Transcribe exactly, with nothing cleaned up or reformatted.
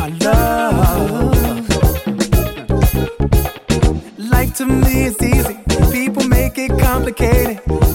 my love. Like to me it's easy, people make it complicated.